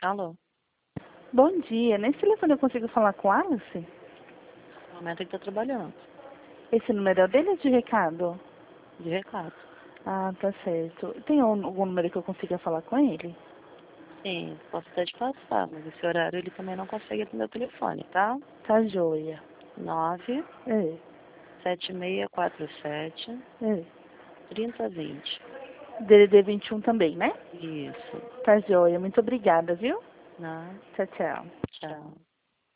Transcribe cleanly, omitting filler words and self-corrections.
Alô? Bom dia. Nesse telefone eu consigo falar com a Alice? No momento ele tá trabalhando. Esse número é o dele ou de recado? De recado. Ah, tá certo. Tem algum número que eu consiga falar com ele? Sim, posso até te passar, mas esse horário ele também não consegue atender o telefone, tá? Tá joia. 9 É, 7647 é. 3020. DDD 21 também, né? Isso. Tá joia. Muito obrigada, viu? Não, Tchau, tchau. tchau.